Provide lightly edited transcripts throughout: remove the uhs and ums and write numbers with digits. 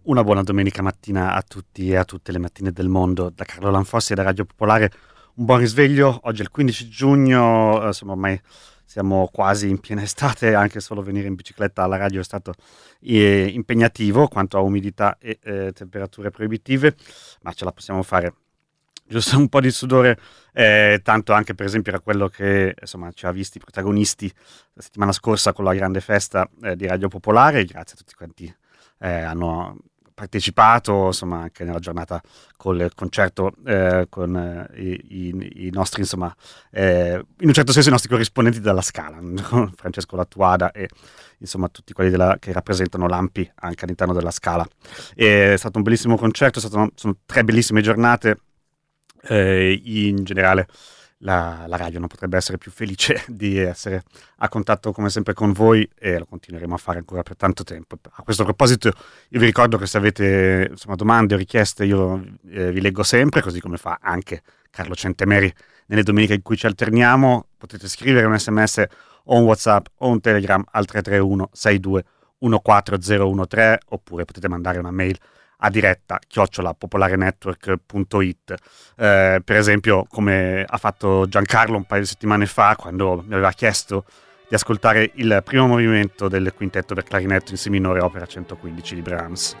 Una buona domenica mattina a tutti e a tutte le mattine del mondo. Da Carlo Lanfossi e da Radio Popolare un buon risveglio. Oggi è il 15 giugno, insomma ormai siamo quasi in piena estate, anche solo venire in bicicletta alla radio è stato impegnativo quanto a umidità e temperature proibitive, ma ce la possiamo fare. Giusto un po' di sudore, tanto anche per esempio era quello che insomma ci ha visti i protagonisti la settimana scorsa con la grande festa di Radio Popolare. Grazie a tutti quanti hanno partecipato, insomma, anche nella giornata col concerto con i nostri, insomma, in un certo senso i nostri corrispondenti della Scala, Francesco Lattuada e insomma tutti quelli che rappresentano l'AMPI anche all'interno della Scala. È stato un bellissimo concerto, sono 3 bellissime giornate. In generale la radio non potrebbe essere più felice di essere a contatto come sempre con voi e lo continueremo a fare ancora per tanto tempo. A questo proposito io vi ricordo che se avete insomma, domande o richieste io vi leggo sempre, così come fa anche Carlo Centemeri nelle domeniche in cui ci alterniamo. Potete scrivere un sms o un WhatsApp o un Telegram al 331 62 14013 oppure potete mandare una mail a diretta @popolarenetwork.it, per esempio come ha fatto Giancarlo un paio di settimane fa quando mi aveva chiesto di ascoltare il primo movimento del quintetto per clarinetto in si minore opera 115 di Brahms.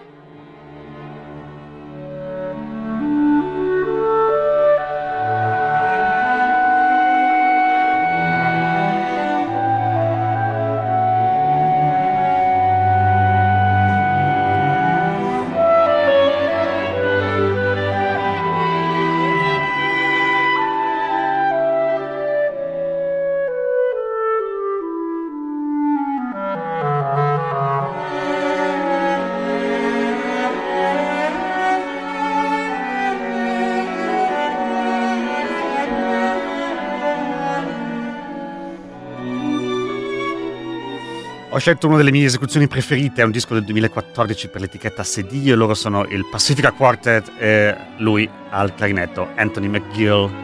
Ho scelto una delle mie esecuzioni preferite, è un disco del 2014 per l'etichetta Sedillo, loro sono il Pacifica Quartet e lui al clarinetto, Anthony McGill.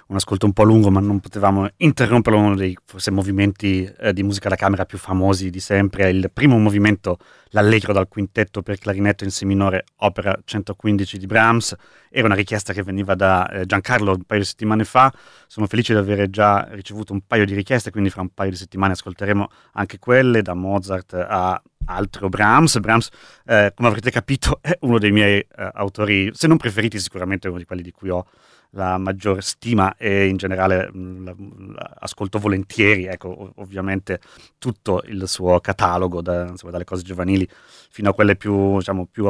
un ascolto un po' lungo, ma non potevamo interromperlo. Uno dei forse movimenti di musica da camera più famosi di sempre, il primo movimento, l'Allegro dal quintetto per clarinetto in si minore, opera 115 di Brahms. Era una richiesta che veniva da Giancarlo un paio di settimane fa. Sono felice di avere già ricevuto un paio di richieste, quindi fra un paio di settimane ascolteremo anche quelle, da Mozart a altro Brahms. Brahms, come avrete capito, è uno dei miei autori, se non preferiti, sicuramente uno di quelli di cui ho la maggior stima, e in generale ascolto volentieri, ecco, ovviamente tutto il suo catalogo, insomma, dalle cose giovanili fino a quelle più, diciamo, più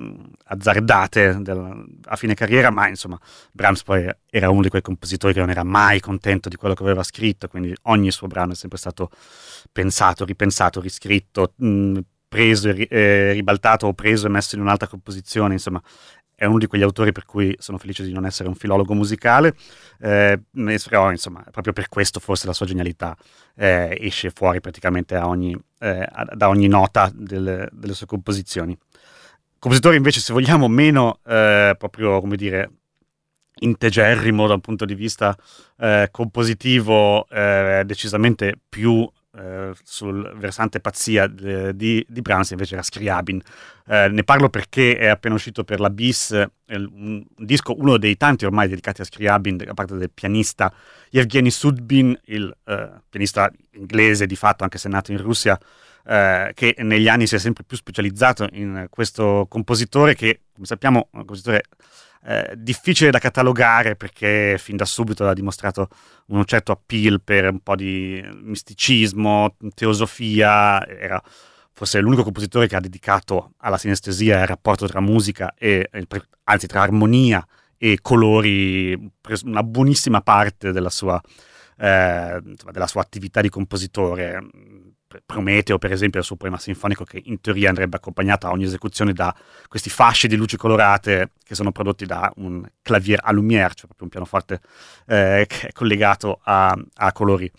azzardate a fine carriera, ma insomma Brahms poi era uno di quei compositori che non era mai contento di quello che aveva scritto, quindi ogni suo brano è sempre stato pensato, ripensato, riscritto, preso e ribaltato, o preso e messo in un'altra composizione. Insomma, è uno di quegli autori per cui sono felice di non essere un filologo musicale, però insomma, proprio per questo forse la sua genialità esce fuori praticamente da ogni nota delle sue composizioni. Compositore invece, se vogliamo, meno proprio, come dire, integerrimo da un punto di vista compositivo, decisamente più sul versante pazzia di Brahms, invece era Scriabin. Ne parlo perché è appena uscito per la BIS un disco, uno dei tanti ormai dedicati a Scriabin, da parte del pianista Yevgeny Sudbin, il pianista inglese di fatto, anche se nato in Russia, che negli anni si è sempre più specializzato in questo compositore che, come sappiamo, è un compositore difficile da catalogare, perché fin da subito ha dimostrato un certo appeal per un po' di misticismo, teosofia. Era forse l'unico compositore che ha dedicato alla sinestesia e al rapporto tra musica anzi tra armonia e colori una buonissima parte della sua attività di compositore. Prometeo, per esempio, è il suo poema sinfonico, che in teoria andrebbe accompagnato a ogni esecuzione da questi fasci di luci colorate che sono prodotti da un clavier à lumière, cioè proprio un pianoforte che è collegato a colori.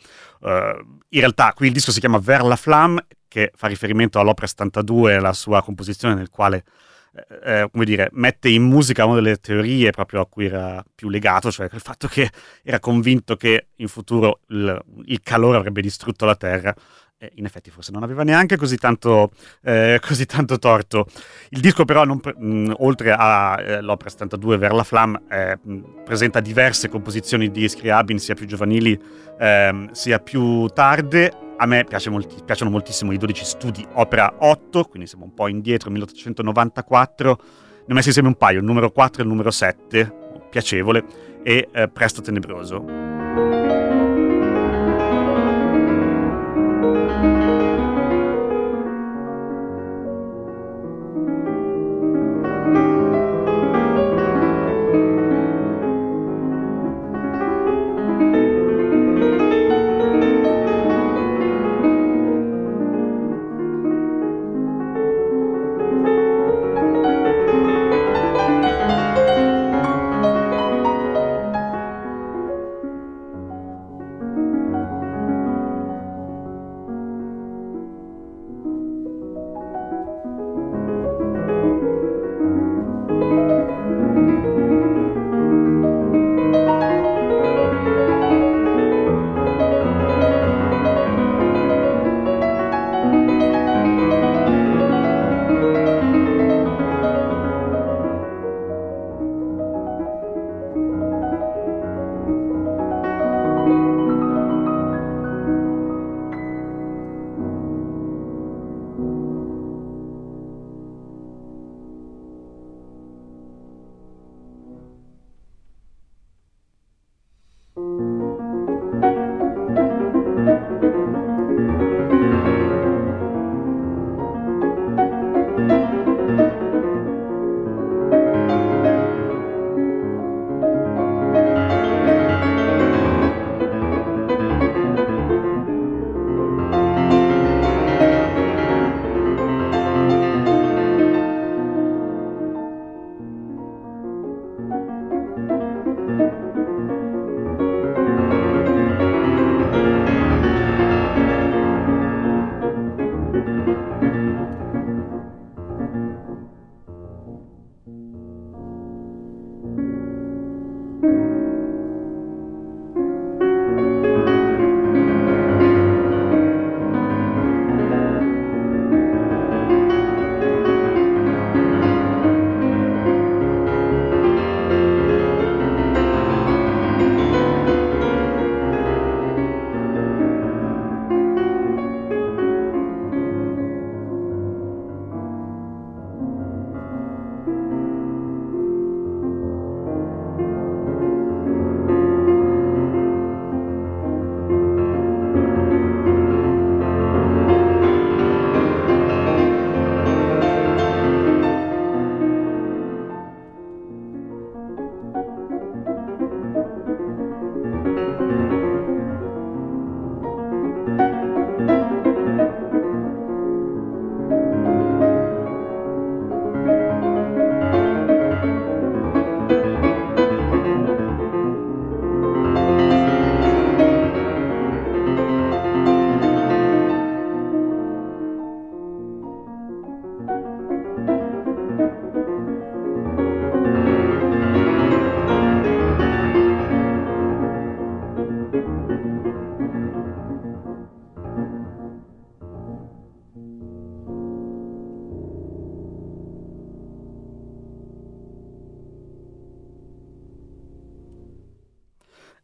In realtà qui il disco si chiama Vers la Flamme, che fa riferimento all'opera 72, la sua composizione, nel quale come dire, mette in musica una delle teorie proprio a cui era più legato, cioè il fatto che era convinto che in futuro il calore avrebbe distrutto la Terra. In effetti forse non aveva neanche così tanto torto. Il disco però, oltre all'opera 72 Vers la Flamme, presenta diverse composizioni di Scriabin, sia più giovanili sia più tarde. A me piacciono moltissimo i 12 studi, opera 8, quindi siamo un po' indietro, 1894. Ne ho messi insieme un paio, il numero 4 e il numero 7, piacevole, e Presto Tenebroso.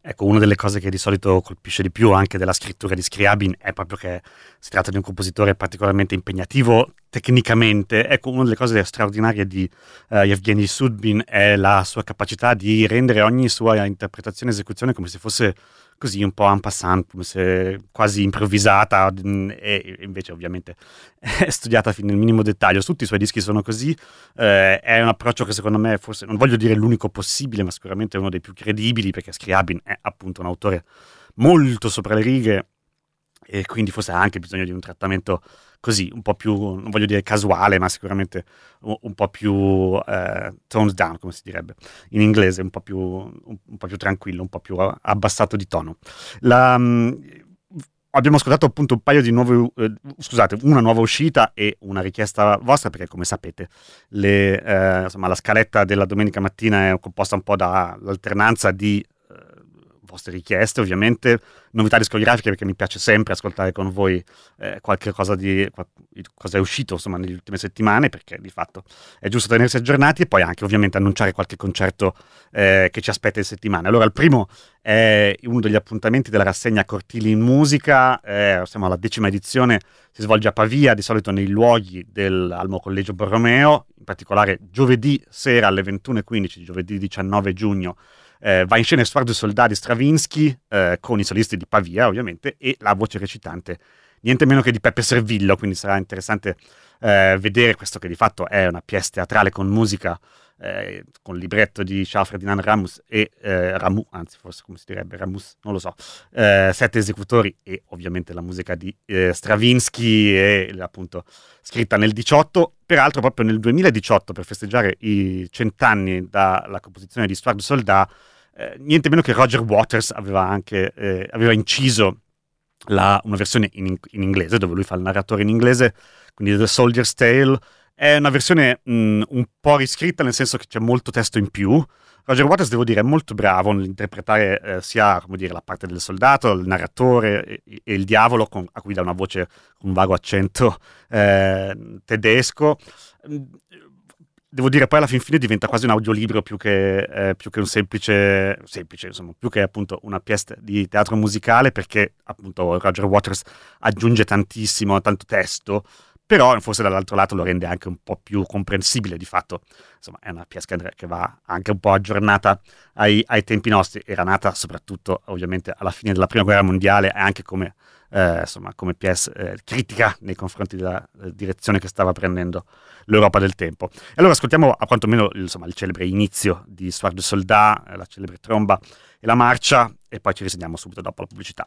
Ecco, una delle cose che di solito colpisce di più anche della scrittura di Scriabin è proprio che si tratta di un compositore particolarmente impegnativo tecnicamente. Ecco, una delle cose straordinarie di Yevgeny Sudbin è la sua capacità di rendere ogni sua interpretazione e esecuzione come se fosse così un po' en passant, come se quasi improvvisata, e invece ovviamente è studiata fino nel minimo dettaglio. Tutti i suoi dischi sono così, è un approccio che secondo me forse, non voglio dire l'unico possibile, ma sicuramente è uno dei più credibili, perché Scriabin è appunto un autore molto sopra le righe e quindi forse ha anche bisogno di un trattamento così, un po' più, non voglio dire casuale, ma sicuramente un po' più toned down, come si direbbe in inglese, un po' più tranquillo, un po' più abbassato di tono. Abbiamo ascoltato appunto un paio di nuove, scusate, una nuova uscita e una richiesta vostra, perché come sapete insomma, la scaletta della domenica mattina è composta un po' dall'alternanza di vostre richieste, ovviamente, novità discografiche, perché mi piace sempre ascoltare con voi qualche cosa cosa è uscito insomma nelle ultime settimane, perché di fatto è giusto tenersi aggiornati, e poi anche ovviamente annunciare qualche concerto che ci aspetta in settimana. Allora, il primo è uno degli appuntamenti della rassegna Cortili in Musica, siamo alla 10ª edizione, si svolge a Pavia, di solito nei luoghi del Almo Collegio Borromeo, in particolare giovedì sera alle 21:15, giovedì 19 giugno, va in scena Sfoardo Soldà di Stravinsky, con i solisti di Pavia ovviamente, e la voce recitante niente meno che di Peppe Servillo, quindi sarà interessante vedere questo, che di fatto è una pièce teatrale con musica, con libretto di Charles Ferdinand Ramus e Ramu, anzi forse come si direbbe Ramus, non lo so, 7 esecutori e ovviamente la musica di Stravinsky, e appunto scritta nel 18, peraltro proprio nel 2018, per festeggiare i 100 anni dalla composizione di Sfoardo Soldà. Niente meno che Roger Waters aveva inciso una versione in inglese, dove lui fa il narratore in inglese, quindi The Soldier's Tale. È una versione un po' riscritta, nel senso che c'è molto testo in più. Roger Waters, devo dire, è molto bravo nell'interpretare sia, come dire, la parte del soldato, il narratore e il diavolo, a cui dà una voce con un vago accento tedesco. Devo dire, poi alla fin fine diventa quasi un audiolibro più che un semplice, insomma, più che appunto una pièce di teatro musicale, perché appunto Roger Waters aggiunge tantissimo, tanto testo, però forse dall'altro lato lo rende anche un po' più comprensibile. Di fatto, insomma, è una pièce che va anche un po' aggiornata ai tempi nostri. Era nata soprattutto ovviamente alla fine della Prima Guerra Mondiale, e anche come pièce critica nei confronti della direzione che stava prendendo l'Europa del tempo. E allora ascoltiamo a quantomeno il celebre inizio di Sfoardo Soldà, la celebre tromba e la marcia, e poi ci risentiamo subito dopo la pubblicità.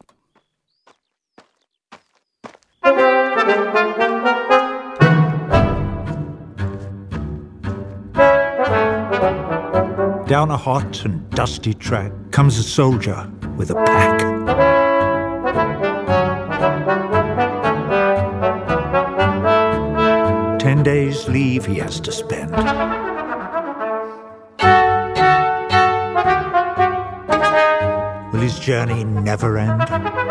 Down a hot and dusty track comes a soldier with a pack. 10 days leave he has to spend. Will his journey never end?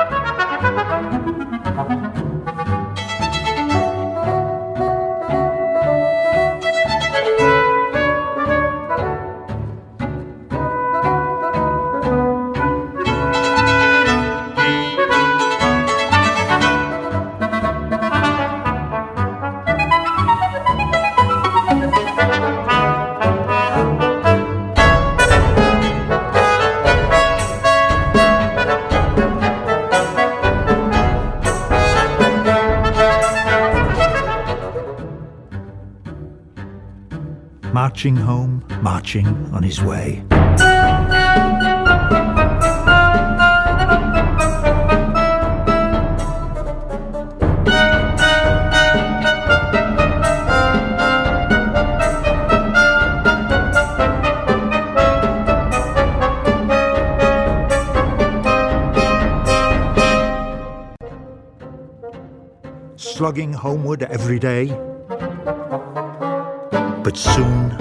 Marching home, marching on his way. Slogging homeward every day. But soon,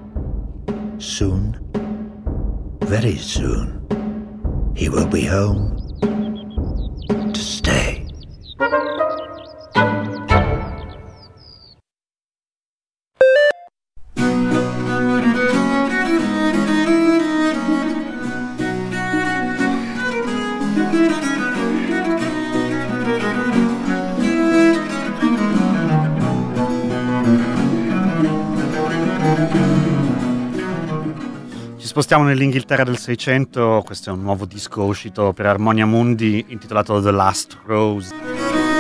very soon, he will be home to stay. spostiamo nell'Inghilterra del 600, questo è un nuovo disco uscito per Harmonia Mundi intitolato The Last Rose.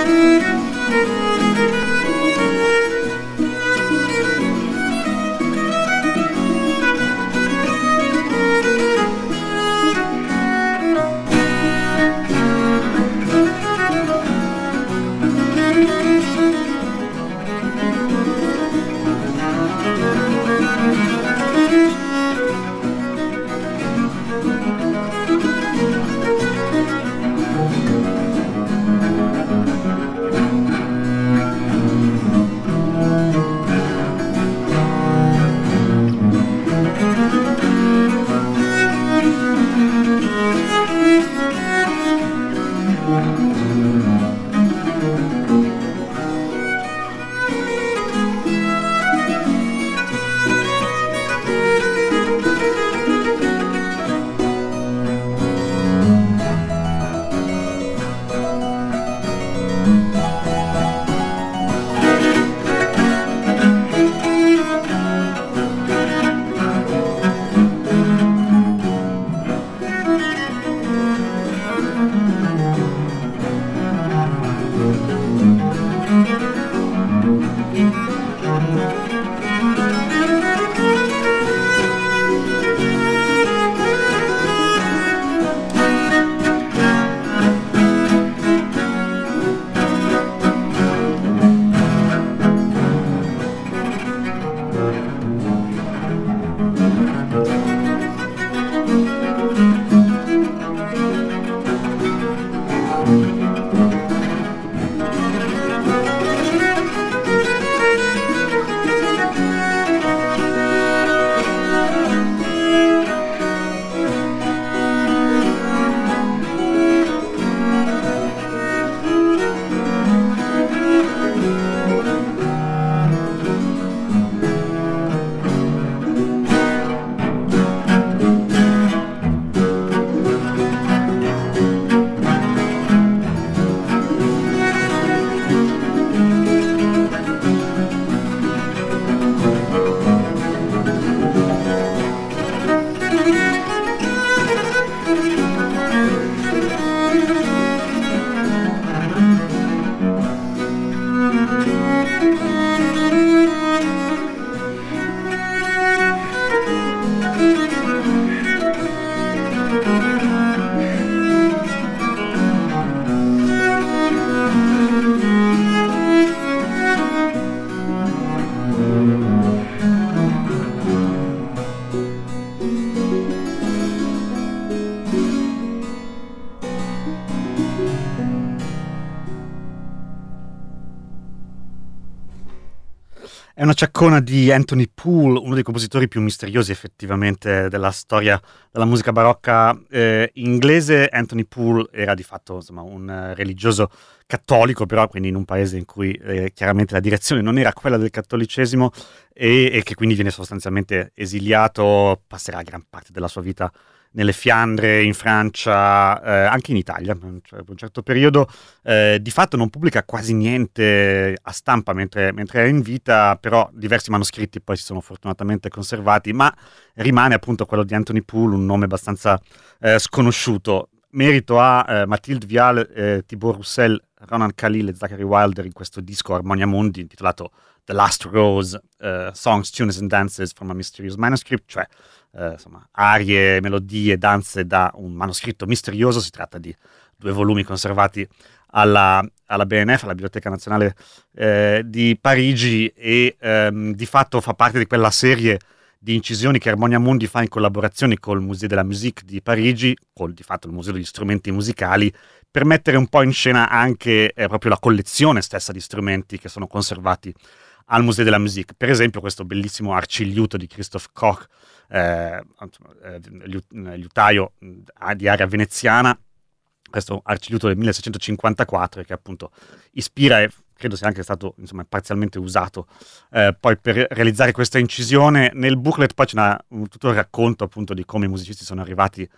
È una ciaccona di Anthony Poole, uno dei compositori più misteriosi effettivamente della storia della musica barocca inglese. Anthony Poole era di fatto un religioso cattolico, però quindi in un paese in cui chiaramente la direzione non era quella del cattolicesimo e che quindi viene sostanzialmente esiliato, passerà gran parte della sua vita nelle Fiandre, in Francia, anche in Italia, cioè, per un certo periodo. Di fatto non pubblica quasi niente a stampa mentre è in vita, però diversi manoscritti poi si sono fortunatamente conservati, ma rimane appunto quello di Anthony Poole un nome abbastanza sconosciuto. Merito a Mathilde Vial, Thibaut Roussel, Ronan Khalil e Zachary Wilder in questo disco Harmonia Mundi intitolato The Last Rose, Songs, Tunes and Dances from a Mysterious Manuscript, cioè arie, melodie, danze da un manoscritto misterioso. Si tratta di 2 volumi conservati alla BNF, alla Biblioteca Nazionale di Parigi, e di fatto fa parte di quella serie di incisioni che Harmonia Mundi fa in collaborazione col Musée de la Musique di Parigi, col di fatto il Museo degli Strumenti Musicali, per mettere un po' in scena anche proprio la collezione stessa di strumenti che sono conservati al Musée de la Musique. Per esempio questo bellissimo arciliuto di Christoph Koch, liutaio di area veneziana, questo arciliuto del 1654 che appunto ispira e credo sia anche stato parzialmente usato poi per realizzare questa incisione. Nel booklet poi c'è tutto il racconto appunto di come i musicisti sono arrivati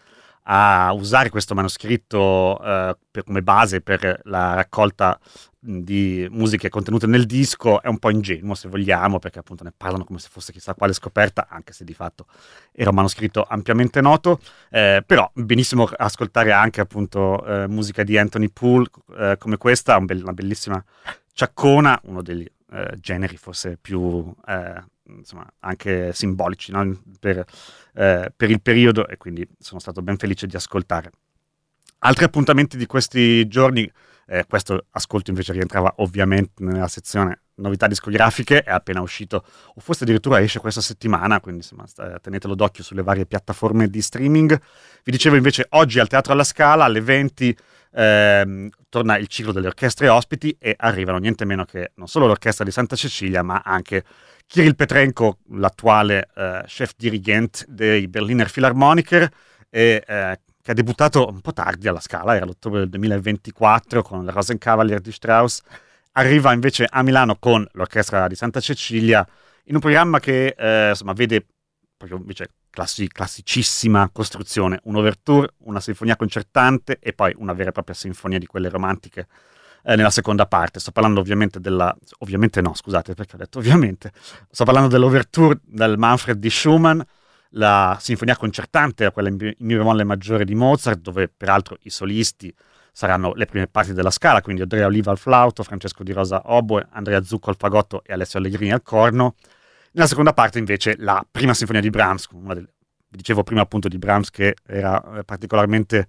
a usare questo manoscritto come base per la raccolta di musiche contenute nel disco è un po' ingenuo, se vogliamo, perché appunto ne parlano come se fosse chissà quale scoperta, anche se di fatto era un manoscritto ampiamente noto, però benissimo ascoltare anche appunto musica di Anthony Poole come questa, una bellissima ciaccona, uno degli generi forse più insomma anche simbolici, no? per il periodo, e quindi sono stato ben felice di ascoltare. Altri appuntamenti di questi giorni, questo ascolto invece rientrava ovviamente nella sezione novità discografiche, è appena uscito, o forse addirittura esce questa settimana, quindi insomma, tenetelo d'occhio sulle varie piattaforme di streaming. Vi dicevo invece oggi al Teatro alla Scala alle 20 torna il ciclo delle orchestre ospiti e arrivano niente meno che non solo l'orchestra di Santa Cecilia, ma anche Kirill Petrenko, l'attuale chef dirigent dei Berliner Philharmoniker, che ha debuttato un po' tardi alla Scala, era l'ottobre del 2024 con la Rosenkavalier di Strauss, arriva invece a Milano con l'orchestra di Santa Cecilia in un programma che insomma vede proprio invece classicissima costruzione, un'ouverture, una sinfonia concertante e poi una vera e propria sinfonia di quelle romantiche nella seconda parte. Sto parlando ovviamente ovviamente no, scusate perché ho detto ovviamente, sto parlando dell'ouverture del Manfred di Schumann, la sinfonia concertante, quella in mi bemolle maggiore di Mozart, dove peraltro i solisti saranno le prime parti della Scala, quindi Andrea Oliva al flauto, Francesco Di Rosa oboe, Andrea Zucco al fagotto e Alessio Allegrini al corno. Nella seconda parte invece la prima sinfonia di Brahms, vi dicevo prima appunto di Brahms che era particolarmente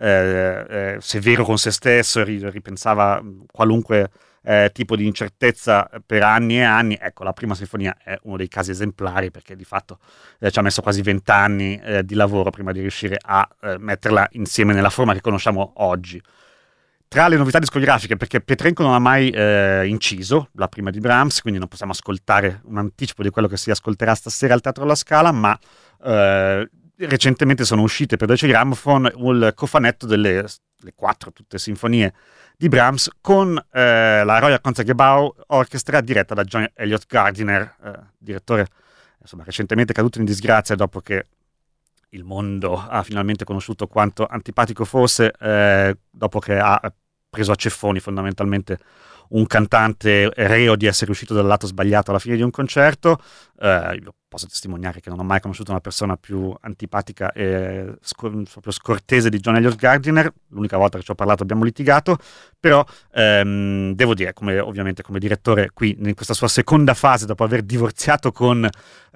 severo con se stesso e ripensava qualunque tipo di incertezza per anni e anni. Ecco, la prima sinfonia è uno dei casi esemplari perché di fatto ci ha messo quasi 20 anni di lavoro prima di riuscire a metterla insieme nella forma che conosciamo oggi. Tra le novità discografiche, perché Petrenko non ha mai inciso la prima di Brahms, quindi non possiamo ascoltare un anticipo di quello che si ascolterà stasera al Teatro alla Scala, ma recentemente sono uscite per Deutsche Grammophon il cofanetto delle 4 tutte sinfonie di Brahms con la Royal Concertgebouw Orchestra diretta da John Elliott Gardiner, direttore insomma recentemente caduto in disgrazia dopo che il mondo ha finalmente conosciuto quanto antipatico fosse, dopo che ha preso a ceffoni fondamentalmente un cantante reo di essere uscito dal lato sbagliato alla fine di un concerto. Io posso testimoniare che non ho mai conosciuto una persona più antipatica e proprio scortese di John Elliott Gardiner. L'unica volta che ci ho parlato abbiamo litigato, però devo dire, ovviamente come direttore qui in questa sua seconda fase, dopo aver divorziato con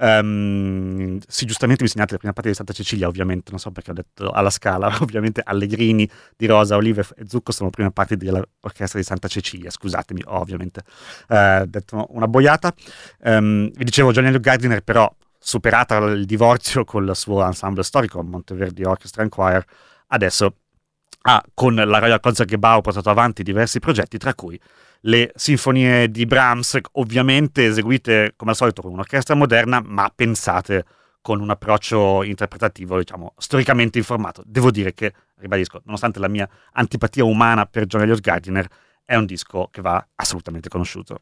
sì, giustamente mi segnate la prima parte di Santa Cecilia, ovviamente non so perché ho detto alla Scala, ovviamente Allegrini, Di Rosa, Olive e Zucco sono prima parte dell'orchestra di Santa Cecilia, scusatemi, ho ovviamente detto una boiata. Vi dicevo John Elliott Gardiner, però superata il divorzio col suo ensemble storico Monteverdi Orchestra and Choir, adesso con la Royal Concertgebouw portato avanti diversi progetti, tra cui le sinfonie di Brahms, ovviamente eseguite come al solito con un'orchestra moderna, ma pensate con un approccio interpretativo, diciamo, storicamente informato. Devo dire che, ribadisco, nonostante la mia antipatia umana per John Elliott Gardiner, è un disco che va assolutamente conosciuto.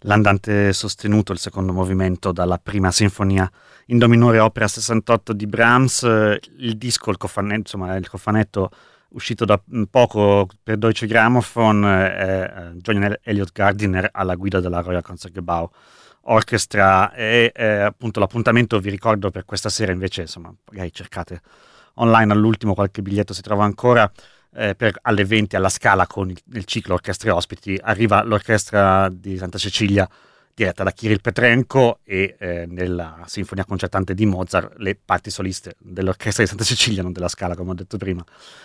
l'andante sostenuto, il secondo movimento dalla prima sinfonia in do minore opera 68 di Brahms, il disco, il cofanetto uscito da poco per Deutsche Grammophon, John Elliott Gardiner alla guida della Royal Concertgebouw Orchestra, e appunto l'appuntamento, vi ricordo, per questa sera invece, insomma, magari cercate online all'ultimo, qualche biglietto si trova ancora, alle 20 alla Scala con il ciclo orchestre ospiti. Arriva l'orchestra di Santa Cecilia diretta da Kirill Petrenko e nella sinfonia concertante di Mozart le parti soliste dell'orchestra di Santa Cecilia, non della Scala come ho detto prima,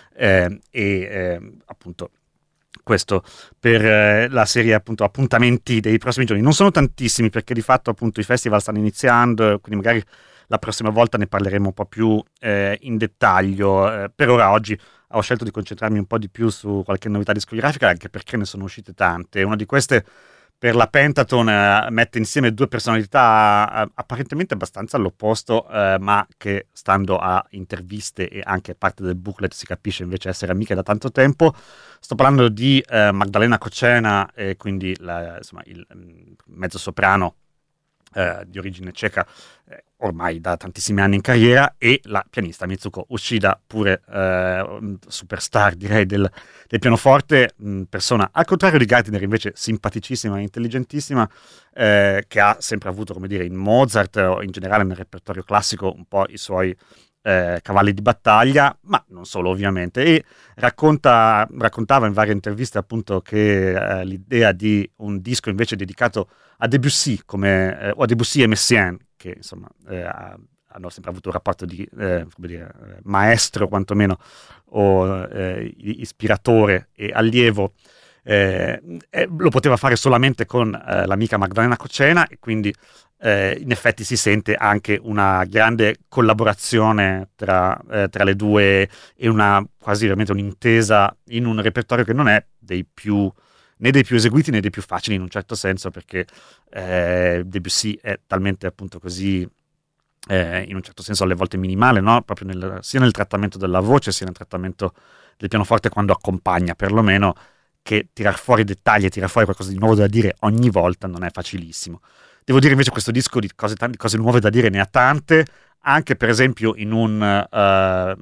appunto questo per la serie, appunto, appuntamenti dei prossimi giorni. Non sono tantissimi perché di fatto, appunto, i festival stanno iniziando, quindi magari la prossima volta ne parleremo un po' più in dettaglio. Per ora, oggi ho scelto di concentrarmi un po' di più su qualche novità discografica, anche perché ne sono uscite tante. Una di queste, per la Pentaton, mette insieme due personalità apparentemente abbastanza all'opposto, ma che, stando a interviste e anche parte del booklet, si capisce invece essere amiche da tanto tempo. Sto parlando di Magdalena Kočena, quindi il mezzosoprano di origine ceca, ormai da tantissimi anni in carriera, e la pianista Mitsuko Uchida, pure superstar, direi, del pianoforte, persona al contrario di Gardiner invece simpaticissima e intelligentissima, che ha sempre avuto, come dire, in Mozart o in generale nel repertorio classico un po' i suoi cavalli di battaglia, ma non solo, ovviamente. E raccontava in varie interviste, appunto, che l'idea di un disco invece dedicato a Debussy, o a Debussy e Messiaen, che insomma hanno sempre avuto un rapporto di maestro quantomeno, o ispiratore e allievo, lo poteva fare solamente con l'amica Magdalena Kočena, e quindi in effetti si sente anche una grande collaborazione tra le due, e quasi veramente un'intesa in un repertorio che non è né dei più eseguiti né dei più facili, in un certo senso, perché Debussy è talmente, appunto, così in un certo senso alle volte minimale, no? Proprio sia nel trattamento della voce sia nel trattamento del pianoforte quando accompagna, perlomeno, che tirar fuori dettagli e tirar fuori qualcosa di nuovo da dire ogni volta non è facilissimo. Devo dire invece questo disco di cose nuove da dire ne ha tante, anche per esempio in una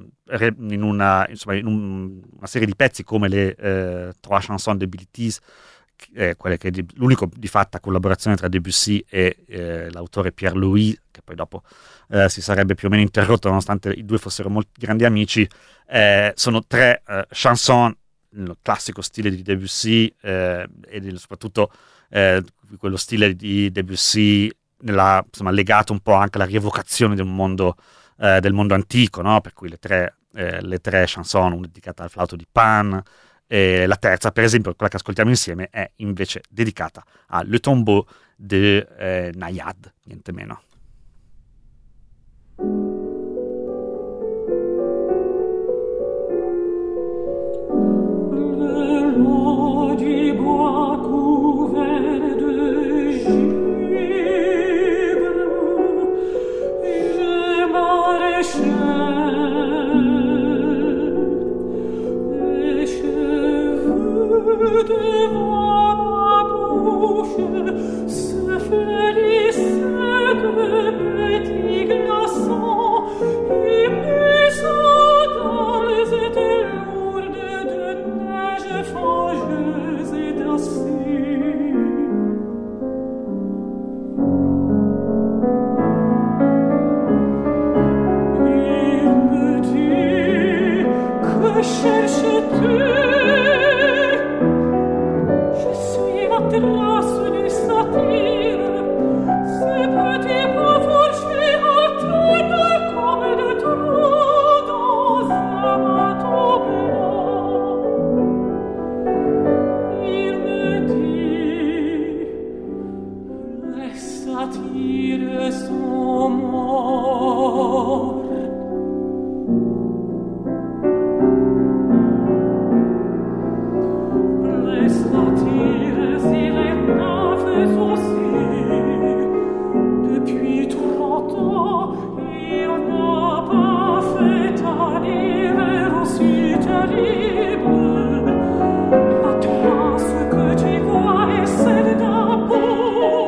serie di pezzi come le Trois Chansons de Bilitis, quelle che è l'unico di fatta collaborazione tra Debussy e l'autore Pierre Louis, che poi dopo si sarebbe più o meno interrotto nonostante i due fossero molti grandi amici. Sono tre chanson nel classico stile di Debussy, e soprattutto quello stile di Debussy legato un po' anche alla rievocazione del mondo antico, no? Per cui le tre chanson, una dedicata al flauto di Pan, e la terza, per esempio, quella che ascoltiamo insieme, è invece dedicata a Le Tombeau de Naiad, niente meno. Devant ma bouche se flérissaient de petits glaçons, et mes sandales étaient lourdes de neige fangeuse et d'acier. Il me dit: que cherches-tu? Trace du satyre, ces petits pas fourchés alternent comme de trous dans un manteau blanc. Il me dit: les satyres sont morts. Les satyres et les nymphes aussi, depuis 30 ans, il n'a pas fait un hiver aussi terrible. La transe que tu vois est celle d'un beau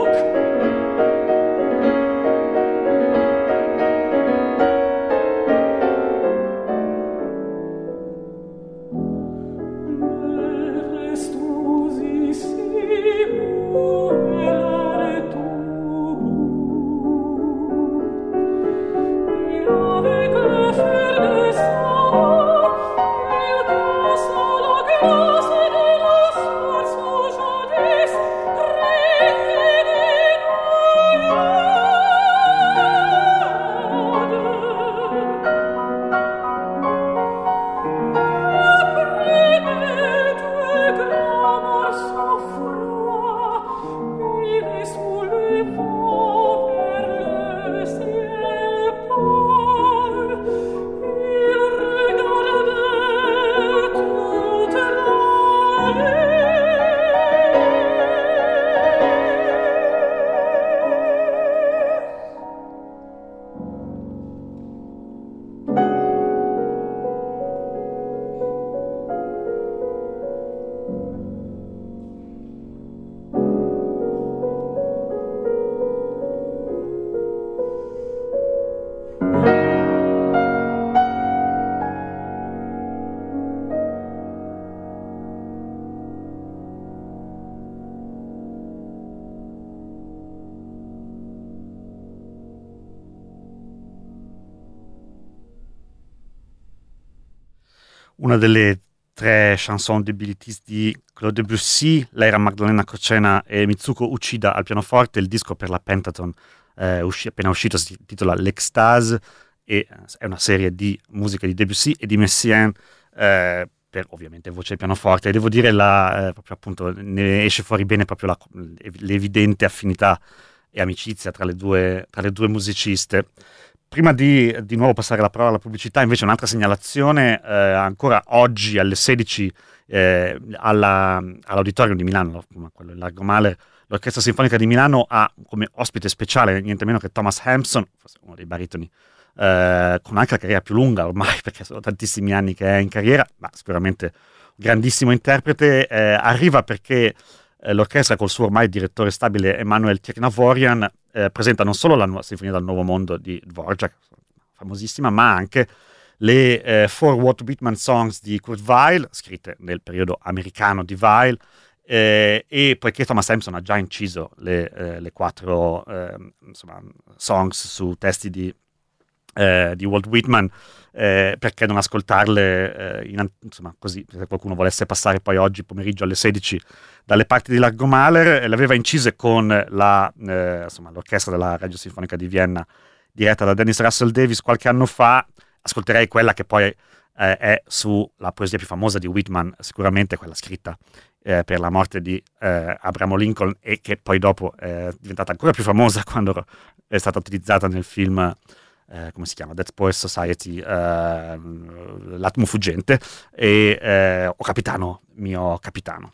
una delle tre chanson débilities di Claude Debussy. Lei era Magdalena Crocena e Mitsuko Uchida al pianoforte. Il disco per la Pentaton appena uscito si intitola L'Extase e è una serie di musiche di Debussy e di Messiaen per ovviamente voce e pianoforte, e devo dire proprio appunto ne esce fuori bene proprio l'evidente affinità e amicizia tra le due musiciste. Prima di nuovo passare la parola alla pubblicità, invece un'altra segnalazione, ancora oggi alle 16 all'Auditorium di Milano, quello in Largo Male, l'Orchestra Sinfonica di Milano ha come ospite speciale niente meno che Thomas Hampson, forse uno dei baritoni con anche la carriera più lunga ormai, perché sono tantissimi anni che è in carriera, ma sicuramente un grandissimo interprete. Arriva perché l'orchestra col suo ormai direttore stabile Emanuel Tirnavorian presenta non solo la Sinfonia dal Nuovo Mondo di Dvorak, famosissima, ma anche le Four Walt Whitman Songs di Kurt Weill, scritte nel periodo americano di Weill, e poiché Thomas Hampson ha già inciso le 4 songs su testi di Walt Whitman, perché non ascoltarle così, se qualcuno volesse passare poi oggi pomeriggio alle 16 dalle parti di Largo Mahler. Le aveva incise con l'orchestra della Radio Sinfonica di Vienna diretta da Dennis Russell Davies qualche anno fa. Ascolterei quella che poi è sulla poesia più famosa di Whitman, sicuramente quella scritta per la morte di Abraham Lincoln, e che poi dopo è diventata ancora più famosa quando è stata utilizzata nel film come si chiama? Dead Poets Society, L'attimo fuggente, e O capitano, mio capitano.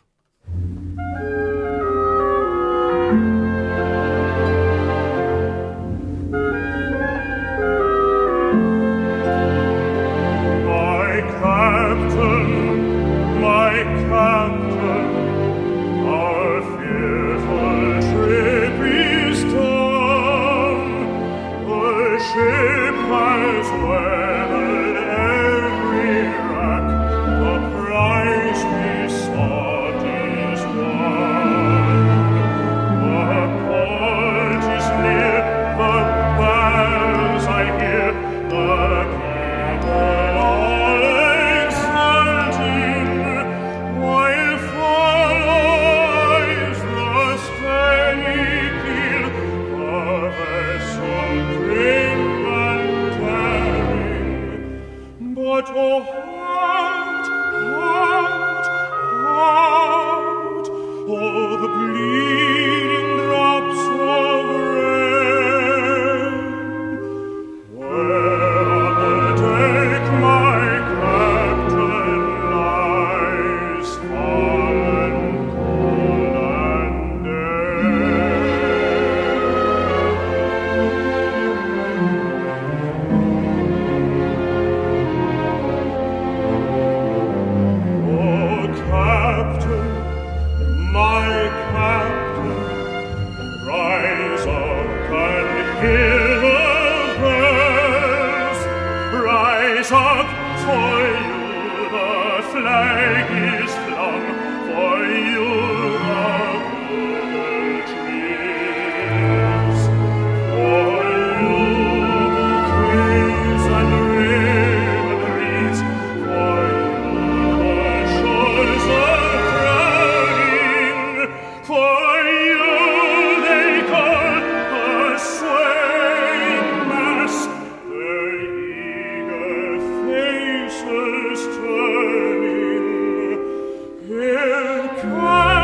My captain, our fearful trip is done. The ship has weathered every rack, the prize we sought is won. The port is near, the bells I hear, the people all exulting, while follows the steady keel, the vessel grim and daring. But oh, halt, halt, halt, oh, the bleeding drops of rain. Where on the deck my captain lies, fallen cold and dead. Oh, captain, my captain, rise up and hear the bells. Rise up, for you the flag is flung, for you the golden trees, for you bouquets and raven wreaths, for you the shores a-crowding, for you they call the swaying mass, their eager faces turning. Here comes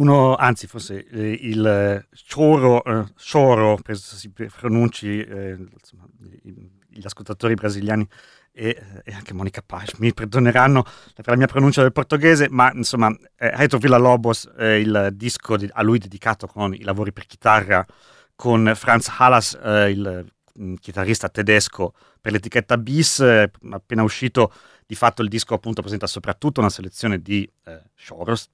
uno, anzi forse il choro, penso si pronunci, insomma, gli ascoltatori brasiliani e anche Monica Paz mi perdoneranno per la mia pronuncia del portoghese, ma insomma Heitor Villa-Lobos, il disco a lui dedicato con i lavori per chitarra con Franz Halas, il chitarrista tedesco per l'etichetta Bis, appena uscito. Di fatto il disco appunto presenta soprattutto una selezione di choros,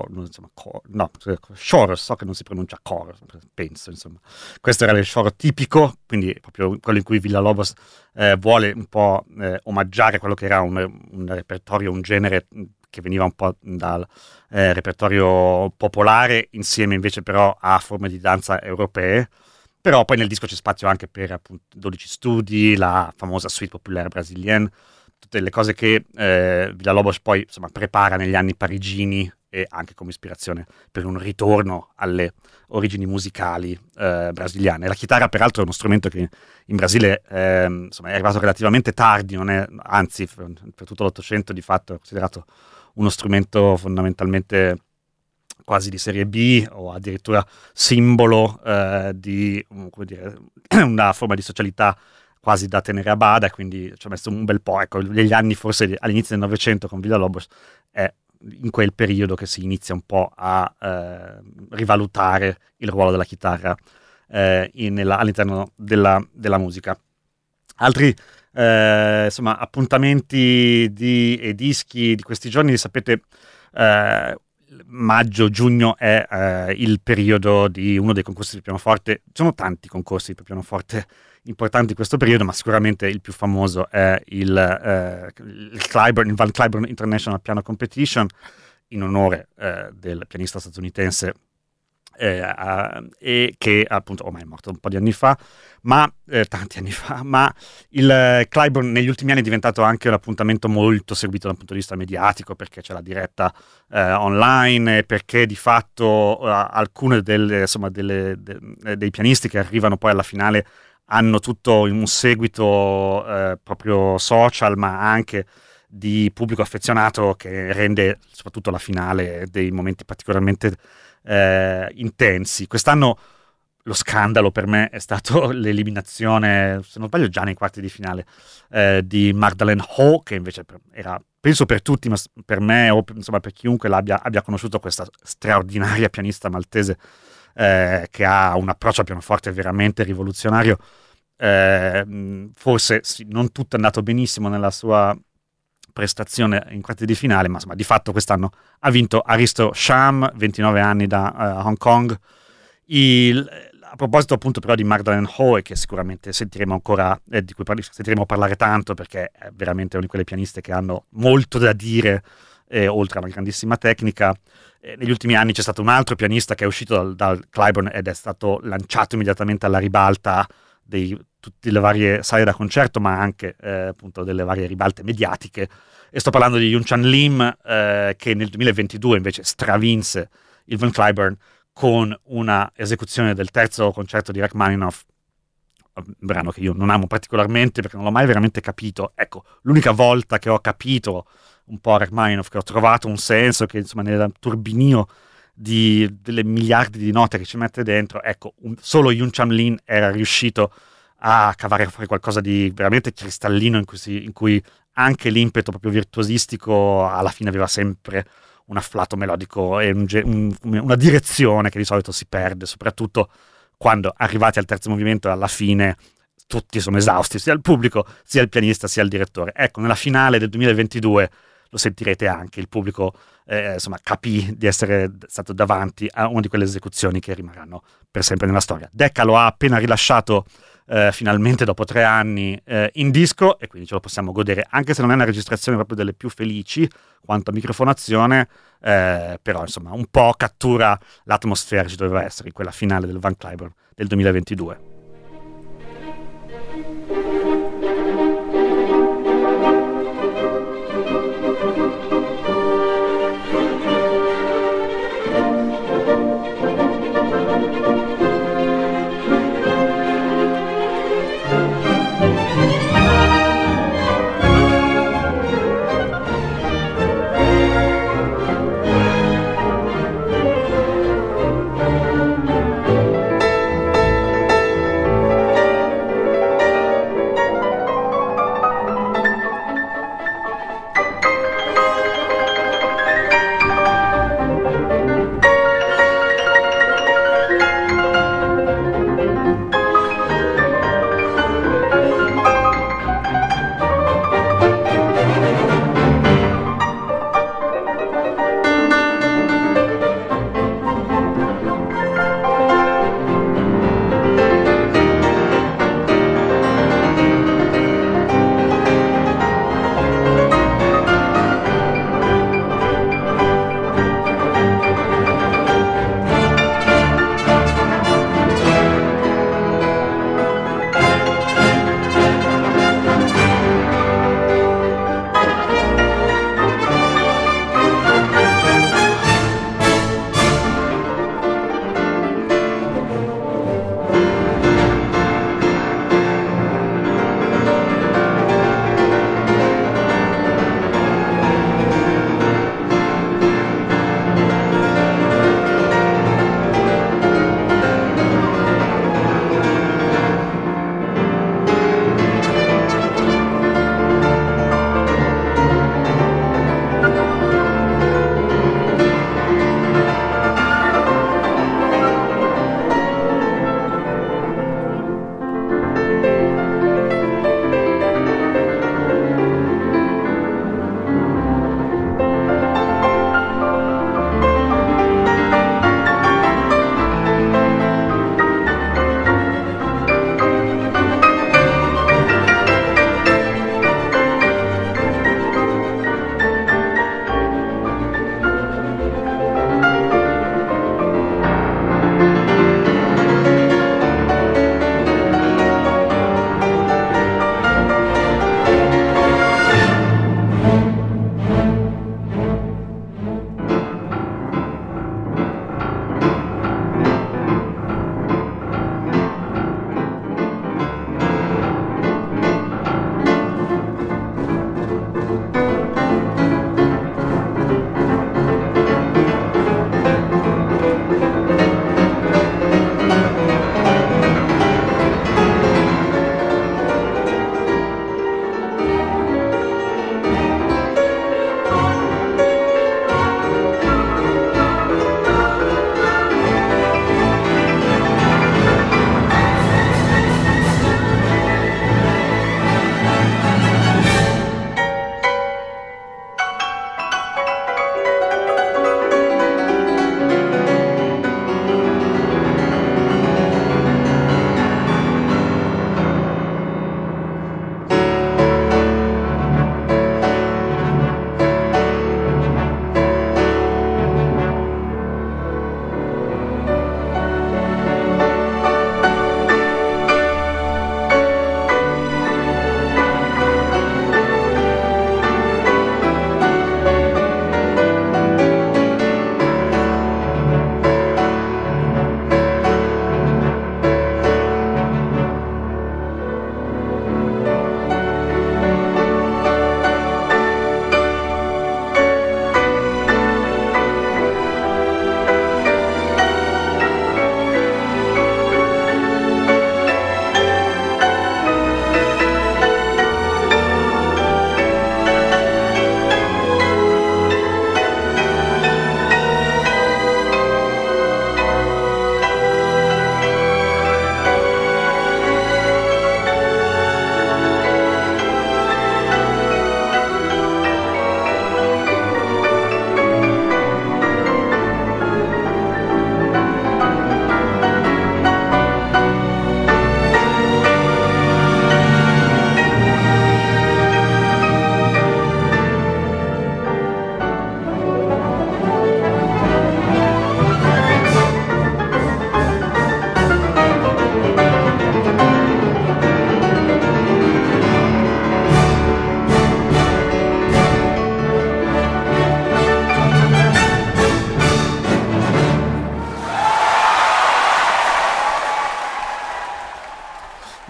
choros, so che non si pronuncia choro, penso, insomma. Questo era il choro tipico, quindi proprio quello in cui Villa-Lobos vuole un po' omaggiare quello che era un repertorio, un genere che veniva un po' dal repertorio popolare, insieme invece però a forme di danza europee. Però poi nel disco c'è spazio anche per appunto 12 studi, la famosa suite populaire brasilienne, tutte le cose che Villa-Lobos poi insomma prepara negli anni parigini e anche come ispirazione per un ritorno alle origini musicali brasiliane. La chitarra peraltro è uno strumento che in Brasile insomma, è arrivato relativamente tardi, non è, anzi per tutto l'Ottocento di fatto è considerato uno strumento fondamentalmente quasi di serie B o addirittura simbolo di come dire, una forma di socialità quasi da tenere a bada, quindi ci ha messo un bel po', ecco, negli anni forse all'inizio del Novecento con Villa-Lobos è in quel periodo che si inizia un po' a rivalutare il ruolo della chitarra all'interno della musica. Altri insomma, appuntamenti e dischi di questi giorni, sapete, maggio-giugno è il periodo di uno dei concorsi di pianoforte. Ci sono tanti concorsi per pianoforte importanti in questo periodo, ma sicuramente il più famoso è il Van Cliburn International Piano Competition, in onore del pianista statunitense e che appunto ormai è morto un po' di anni fa, ma tanti anni fa, ma il Cliburn negli ultimi anni è diventato anche un appuntamento molto seguito dal punto di vista mediatico, perché c'è la diretta online, perché di fatto alcune dei pianisti che arrivano poi alla finale hanno tutto un seguito proprio social, ma anche di pubblico affezionato, che rende soprattutto la finale dei momenti particolarmente intensi. Quest'anno lo scandalo per me è stato l'eliminazione, se non sbaglio già nei quarti di finale, di Magdalene Ho, che invece era, penso per tutti, ma per me o insomma per chiunque abbia conosciuto, questa straordinaria pianista maltese che ha un approccio al pianoforte veramente rivoluzionario. Forse sì, non tutto è andato benissimo nella sua prestazione in quarti di finale, ma insomma di fatto quest'anno ha vinto Aristo Sham, 29 anni da Hong Kong. A proposito appunto però di Magdalene Ho, che sicuramente sentiremo ancora, di cui sentiremo parlare tanto, perché è veramente una di quelle pianiste che hanno molto da dire, oltre a una grandissima tecnica. Negli ultimi anni c'è stato un altro pianista che è uscito dal Cliburn ed è stato lanciato immediatamente alla ribalta di tutte le varie sale da concerto, ma anche appunto delle varie ribalte mediatiche, e sto parlando di Yoon Chan Lim, che nel 2022 invece stravinse il Van Cliburn con una esecuzione del terzo concerto di Rachmaninoff, un brano che io non amo particolarmente perché non l'ho mai veramente capito. Ecco, l'unica volta che ho capito un po' Rachmaninoff, che ho trovato un senso, che insomma nel turbinio delle miliardi di note che ci mette dentro, ecco, solo Yoon Chan Lim era riuscito a cavare fuori qualcosa di veramente cristallino, in cui anche l'impeto proprio virtuosistico alla fine aveva sempre un afflato melodico e una direzione che di solito si perde, soprattutto quando arrivati al terzo movimento e alla fine tutti sono esausti, sia il pubblico, sia il pianista, sia il direttore. Ecco, nella finale del 2022 lo sentirete anche, il pubblico insomma capì di essere stato davanti a una di quelle esecuzioni che rimarranno per sempre nella storia. Decca lo ha appena rilasciato finalmente dopo 3 anni in disco, e quindi ce lo possiamo godere, anche se non è una registrazione proprio delle più felici quanto a microfonazione, però insomma un po' cattura l'atmosfera che ci doveva essere in quella finale del Van Cliburn del 2022.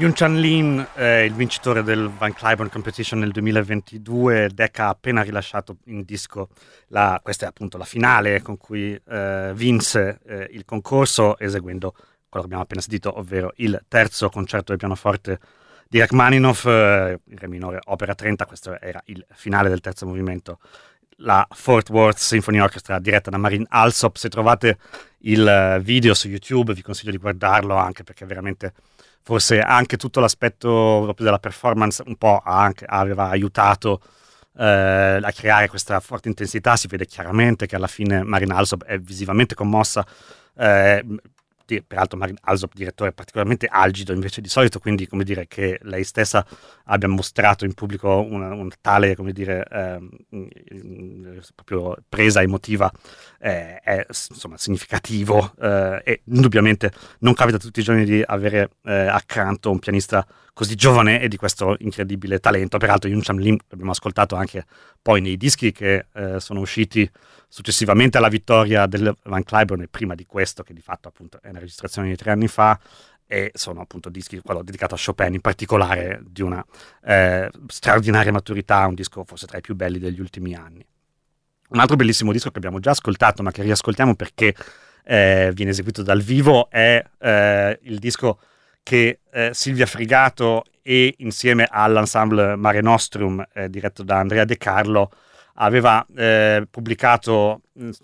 Yoon-Chan Lim, il vincitore del Van Cliburn Competition nel 2022, Decca ha appena rilasciato in disco, questa è appunto la finale con cui vinse il concorso, eseguendo quello che abbiamo appena sentito, ovvero il terzo concerto del pianoforte di Rachmaninoff, il Re minore opera 30, questo era il finale del terzo movimento, la Fort Worth Symphony Orchestra diretta da Marin Alsop. Se trovate il video su YouTube vi consiglio di guardarlo, anche perché veramente forse anche tutto l'aspetto proprio della performance un po' aveva aiutato a creare questa forte intensità. Si vede chiaramente che alla fine Marin Alsop è visivamente commossa, peraltro Marin Alsop, direttore particolarmente algido invece di solito, quindi come dire che lei stessa abbia mostrato in pubblico un tale, come dire, proprio presa emotiva è insomma significativo, e indubbiamente non capita tutti i giorni di avere accanto un pianista così giovane e di questo incredibile talento. Peraltro Yoon-Chan Lim l'abbiamo ascoltato anche poi nei dischi che sono usciti successivamente alla vittoria del Van Cliburn e prima di questo, che di fatto appunto è una registrazione di 3 anni fa, e sono appunto dischi, quello dedicato a Chopin in particolare, di una straordinaria maturità, un disco forse tra i più belli degli ultimi anni. Un altro bellissimo disco che abbiamo già ascoltato ma che riascoltiamo perché viene eseguito dal vivo è il disco che Silvia Frigato e insieme all'ensemble Mare Nostrum, diretto da Andrea De Carlo, aveva pubblicato,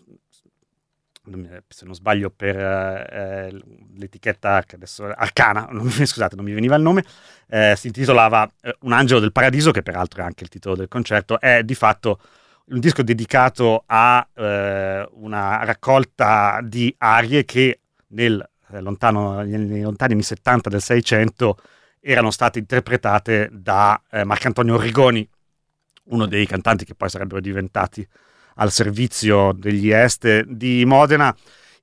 se non sbaglio per l'etichetta che adesso Arcana, scusate, non mi veniva il nome, si intitolava Un angelo del paradiso, che peraltro è anche il titolo del concerto. È di fatto un disco dedicato a una raccolta di arie che nei lontani anni 70 del 600 erano state interpretate da Marcantonio Rigoni, uno dei cantanti che poi sarebbero diventati al servizio degli Este di Modena.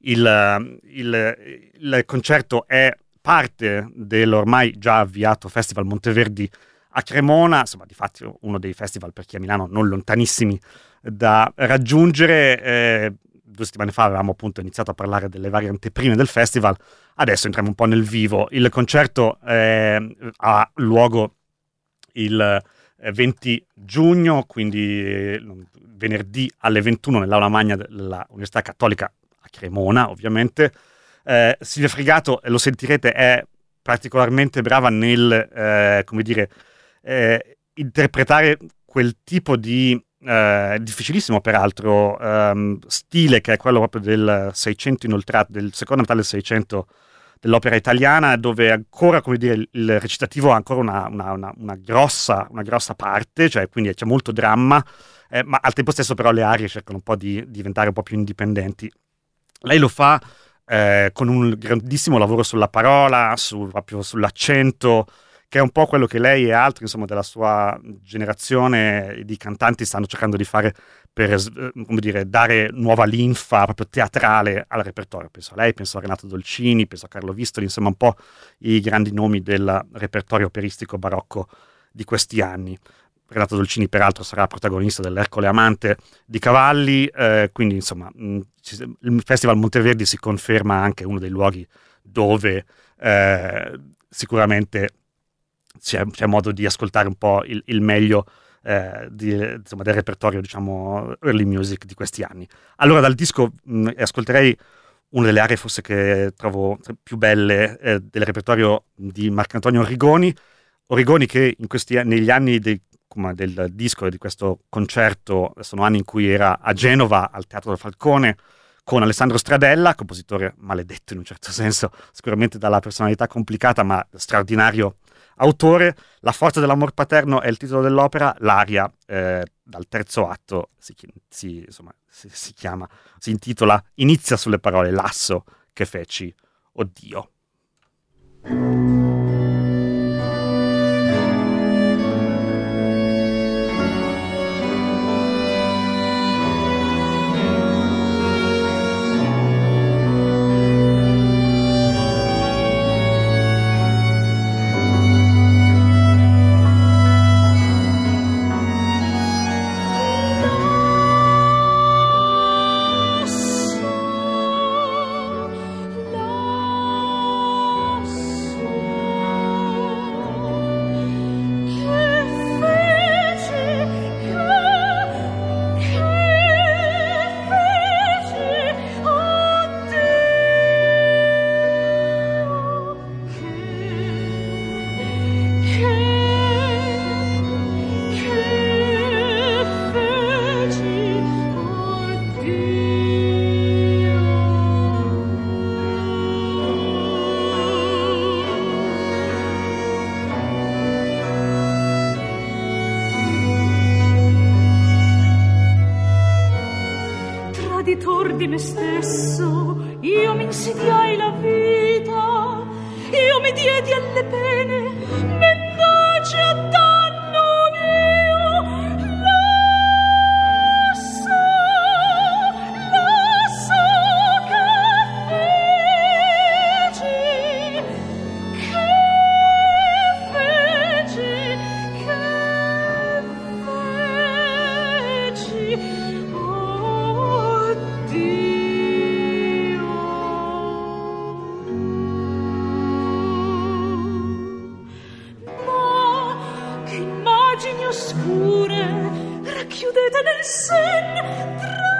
Il concerto è parte dell'ormai già avviato Festival Monteverdi a Cremona, insomma di fatto uno dei festival per chi a Milano non lontanissimi da raggiungere. 2 settimane fa avevamo appunto iniziato a parlare delle varie anteprime del festival, adesso entriamo un po' nel vivo. Il concerto ha luogo il 20 giugno, quindi venerdì alle 21 nell'aula magna dell'Università Cattolica a Cremona, ovviamente. Silvia Frigato, lo sentirete, è particolarmente brava nel, come dire, interpretare quel tipo di difficilissimo peraltro stile che è quello proprio del 600 inoltrato, del secondo Natale del 600 dell'opera italiana, dove ancora, come dire, il recitativo ha ancora una grossa parte, cioè quindi c'è molto dramma, ma al tempo stesso però le arie cercano un po' di diventare un po' più indipendenti. Lei lo fa con un grandissimo lavoro sulla parola, proprio sull'accento, che è un po' quello che lei e altri, insomma, della sua generazione di cantanti stanno cercando di fare per, come dire, dare nuova linfa proprio teatrale al repertorio. Penso a lei, penso a Renato Dolcini, penso a Carlo Vistoli, insomma un po' i grandi nomi del repertorio operistico barocco di questi anni. Renato Dolcini peraltro sarà protagonista dell'Ercole Amante di Cavalli, quindi insomma il Festival Monteverdi si conferma anche uno dei luoghi dove sicuramente c'è modo di ascoltare un po' il meglio insomma, del repertorio, diciamo, early music di questi anni. Allora dal disco ascolterei una delle aree forse che trovo più belle del repertorio di Marcantonio Rigoni che negli anni del disco e di questo concerto sono anni in cui era a Genova al Teatro del Falcone con Alessandro Stradella, compositore maledetto in un certo senso, sicuramente dalla personalità complicata ma straordinario autore. La forza dell'amor paterno è il titolo dell'opera, l'aria dal terzo atto si intitola Inizia sulle parole Lasso che feci, oddio. Lasso me stesso, io mi insidiai la vita, io mi diedi alle pene, mendaci a danno mio. Lasso che feci, oh Dio. Ma che immagini oscure racchiudete nel sen,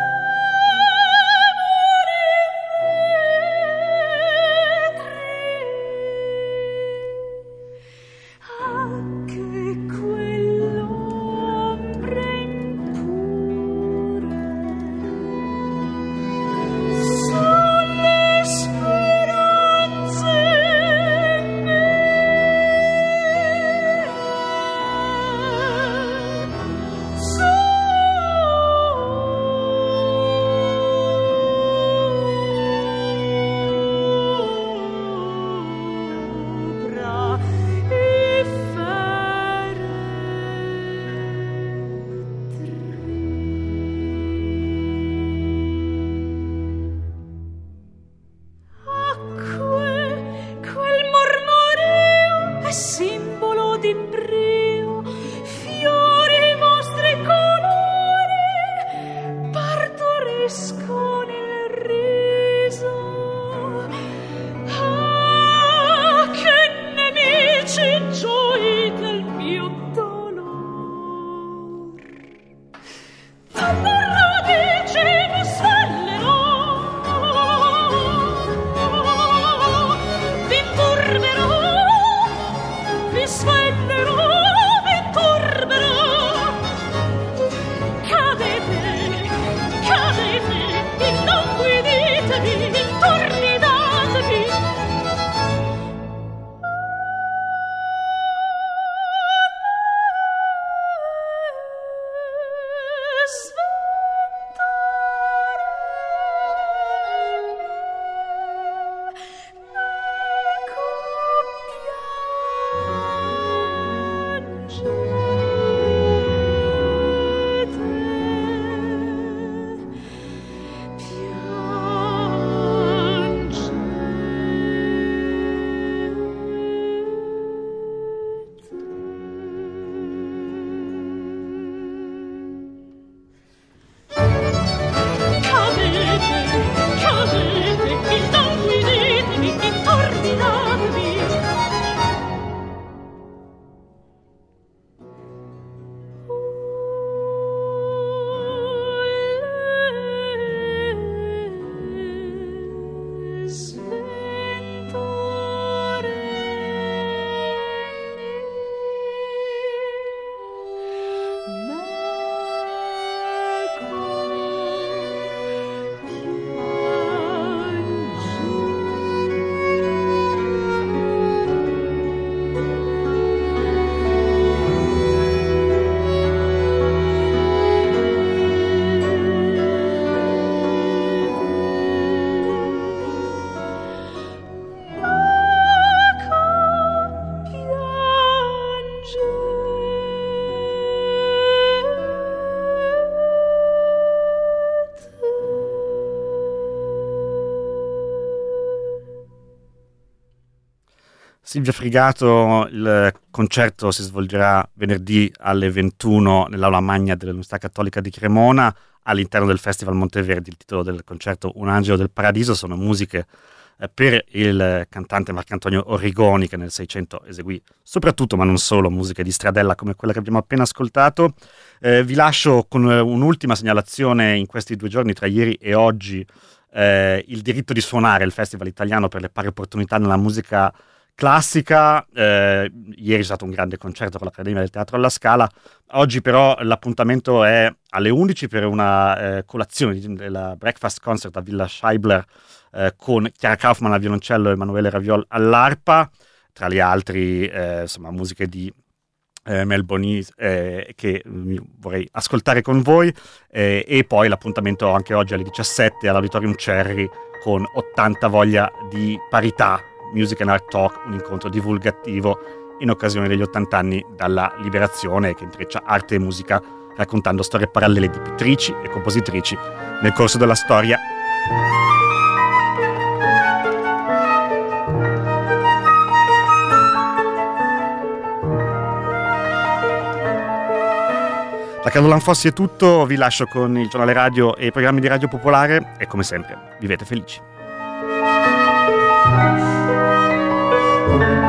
Silvia Frigato, il concerto si svolgerà venerdì alle 21 nell'Aula Magna dell'Università Cattolica di Cremona all'interno del Festival Monteverdi. Il titolo del concerto Un angelo del paradiso, sono musiche per il cantante Marcantonio Orrigoni, che nel Seicento eseguì soprattutto, ma non solo, musiche di Stradella come quella che abbiamo appena ascoltato. Vi lascio con un'ultima segnalazione: in questi 2 giorni, tra ieri e oggi, il diritto di suonare, il Festival Italiano per le pari opportunità nella musica classica. Ieri è stato un grande concerto con l'Accademia del Teatro alla Scala. Oggi però l'appuntamento è alle 11 per una colazione della breakfast concert a Villa Scheibler con Chiara Kaufmann al violoncello e Emanuele Raviol all'arpa, tra gli altri insomma musiche di Melbourne che vorrei ascoltare con voi, e poi l'appuntamento anche oggi alle 17 all'Auditorium Cherry con 80 voglia di parità, Music and Art Talk, un incontro divulgativo in occasione degli 80 anni dalla liberazione, che intreccia arte e musica raccontando storie parallele di pittrici e compositrici nel corso della storia. Da Carlo Lanfossi è tutto, vi lascio con il giornale radio e i programmi di Radio Popolare e come sempre vivete felici.